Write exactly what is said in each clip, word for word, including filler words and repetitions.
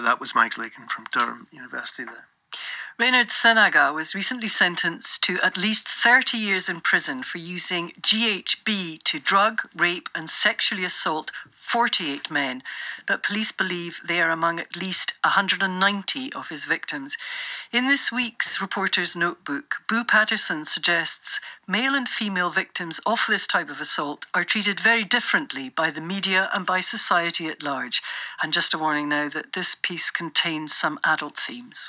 That was Mike Lakin from Durham University there. Reynard Sanaga was recently sentenced to at least thirty years in prison for using G H B to drug, rape and sexually assault forty-eight men, but police believe they are among at least one hundred ninety of his victims. In this week's Reporter's Notebook, Boo Patterson suggests male and female victims of this type of assault are treated very differently by the media and by society at large. And just a warning now that this piece contains some adult themes.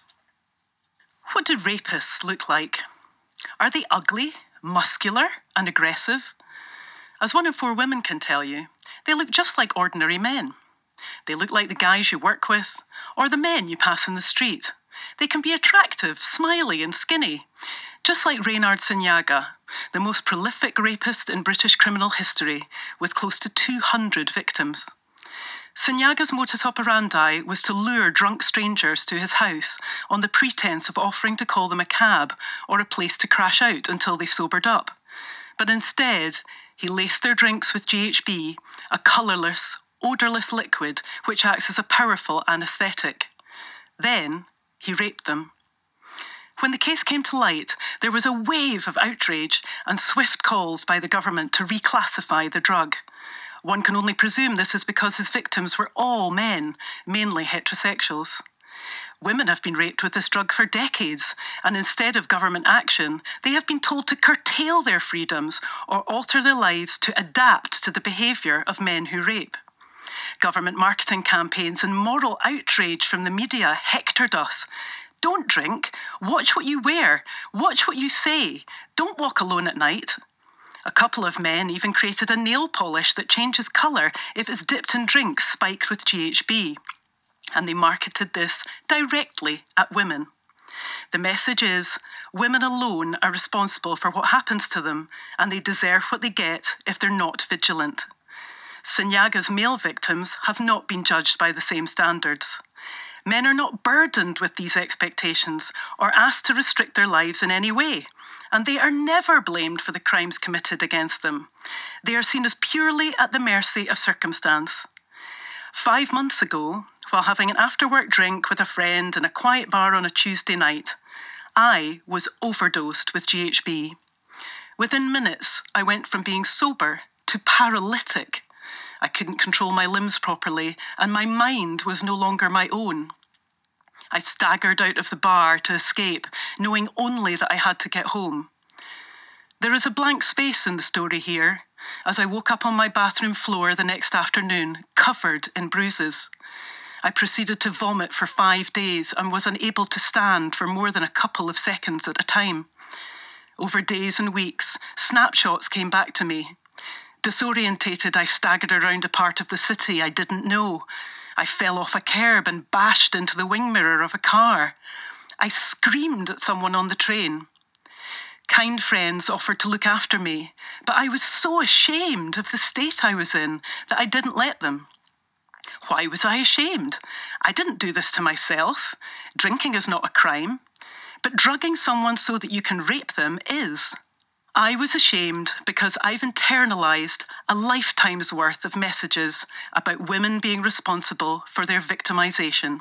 What do rapists look like? Are they ugly, muscular and aggressive? As one in four women can tell you, they look just like ordinary men. They look like the guys you work with or the men you pass in the street. They can be attractive, smiley and skinny, just like Reynard Sanaga, the most prolific rapist in British criminal history, with close to two hundred victims. Sanaga's modus operandi was to lure drunk strangers to his house on the pretense of offering to call them a cab or a place to crash out until they sobered up. But instead, he laced their drinks with G H B, a colourless, odourless liquid which acts as a powerful anaesthetic. Then, he raped them. When the case came to light, there was a wave of outrage and swift calls by the government to reclassify the drug. One can only presume this is because his victims were all men, mainly heterosexuals. Women have been raped with this drug for decades, and instead of government action, they have been told to curtail their freedoms or alter their lives to adapt to the behaviour of men who rape. Government marketing campaigns and moral outrage from the media hectored us. Don't drink, watch what you wear, watch what you say, don't walk alone at night. A couple of men even created a nail polish that changes colour if it's dipped in drinks spiked with G H B. And they marketed this directly at women. The message is, women alone are responsible for what happens to them, and they deserve what they get if they're not vigilant. Sanaga's male victims have not been judged by the same standards. Men are not burdened with these expectations or asked to restrict their lives in any way, and they are never blamed for the crimes committed against them. They are seen as purely at the mercy of circumstance. Five months ago, while having an after-work drink with a friend in a quiet bar on a Tuesday night, I was overdosed with G H B. Within minutes, I went from being sober to paralytic. I couldn't control my limbs properly, and my mind was no longer my own. I staggered out of the bar to escape, knowing only that I had to get home. There is a blank space in the story here, as I woke up on my bathroom floor the next afternoon, covered in bruises. I proceeded to vomit for five days and was unable to stand for more than a couple of seconds at a time. Over days and weeks, snapshots came back to me. Disorientated, I staggered around a part of the city I didn't know. I fell off a curb and bashed into the wing mirror of a car. I screamed at someone on the train. Kind friends offered to look after me, but I was so ashamed of the state I was in that I didn't let them. Why was I ashamed? I didn't do this to myself. Drinking is not a crime. But drugging someone so that you can rape them is. I was ashamed because I've internalised a lifetime's worth of messages about women being responsible for their victimisation.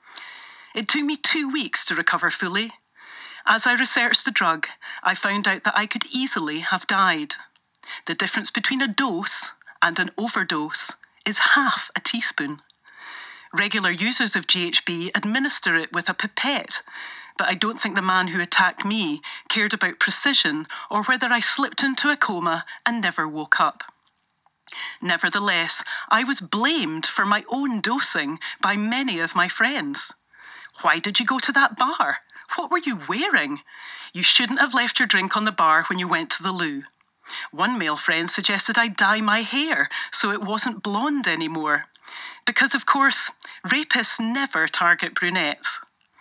It took me two weeks to recover fully. As I researched the drug, I found out that I could easily have died. The difference between a dose and an overdose is half a teaspoon. Regular users of G H B administer it with a pipette, but I don't think the man who attacked me cared about precision or whether I slipped into a coma and never woke up. Nevertheless, I was blamed for my own dosing by many of my friends. Why did you go to that bar? What were you wearing? You shouldn't have left your drink on the bar when you went to the loo. One male friend suggested I dye my hair so it wasn't blonde anymore. Because, of course, rapists never target brunettes.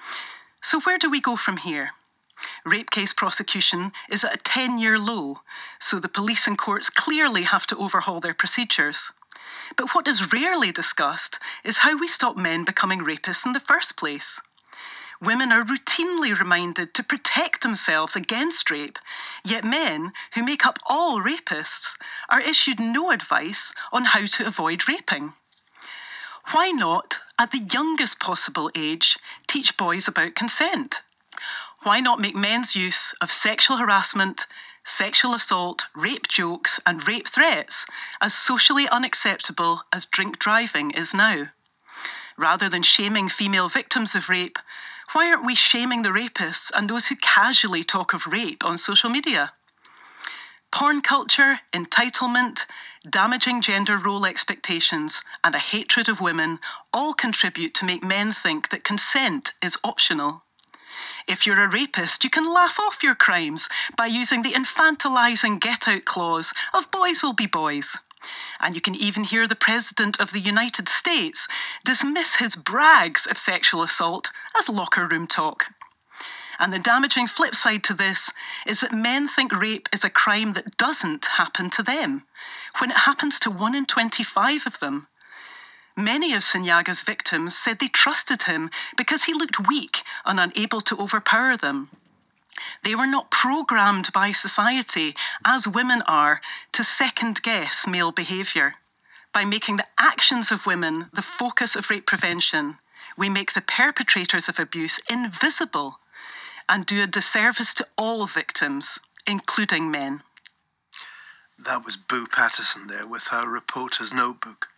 So where do we go from here? Rape case prosecution is at a ten-year low, so the police and courts clearly have to overhaul their procedures. But what is rarely discussed is how we stop men becoming rapists in the first place. Women are routinely reminded to protect themselves against rape, yet men, who make up all rapists, are issued no advice on how to avoid raping. Why not, at the youngest possible age, teach boys about consent? Why not make men's use of sexual harassment, sexual assault, rape jokes, and rape threats as socially unacceptable as drink driving is now? Rather than shaming female victims of rape, why aren't we shaming the rapists and those who casually talk of rape on social media? Porn culture, entitlement, damaging gender role expectations, and a hatred of women all contribute to make men think that consent is optional. If you're a rapist, you can laugh off your crimes by using the infantilizing get-out clause of boys will be boys. And you can even hear the President of the United States dismiss his brags of sexual assault as locker room talk. And the damaging flip side to this is that men think rape is a crime that doesn't happen to them, when it happens to one in twenty-five of them. Many of Sunyaga's victims said they trusted him because he looked weak and unable to overpower them. They were not programmed by society, as women are, to second-guess male behaviour. By making the actions of women the focus of rape prevention, we make the perpetrators of abuse invisible and do a disservice to all victims, including men. That was Boo Patterson there with her reporter's notebook.